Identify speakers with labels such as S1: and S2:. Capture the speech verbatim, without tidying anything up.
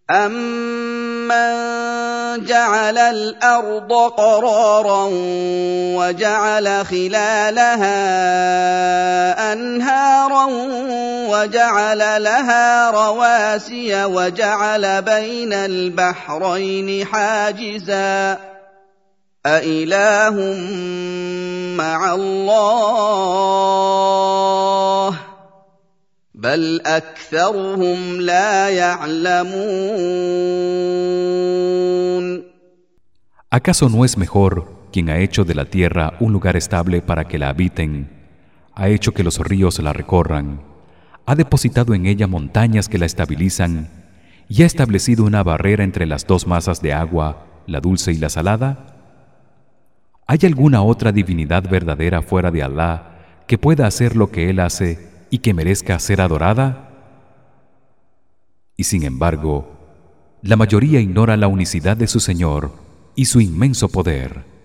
S1: أَمَّن جَعَلَ الْأَرْضَ قَرَارًا وَجَعَلَ خِلَالَهَا أَنْهَارًا وَجَعَلَ لَهَا رَوَاسِيَ وَجَعَلَ بَيْنَ الْبَحْرَيْنِ حَاجِزًا أَإِلَٰهٌ مَّعَ اللَّهِ ۚ بَلْ أَكْثَرُهُمْ لَا يَعْلَمُونَ.
S2: ¿Acaso no es mejor quien ha hecho de la tierra un lugar estable para que la habiten, ha hecho que los ríos la recorran, ha depositado en ella montañas que la estabilizan y ha establecido una barrera entre las dos masas de agua, la dulce y la salada? ¿Hay alguna otra divinidad verdadera fuera de Allah que pueda hacer lo que él hace y que merezca ser adorada? Y sin embargo, la mayoría ignora la unicidad de su Señor y su inmenso poder.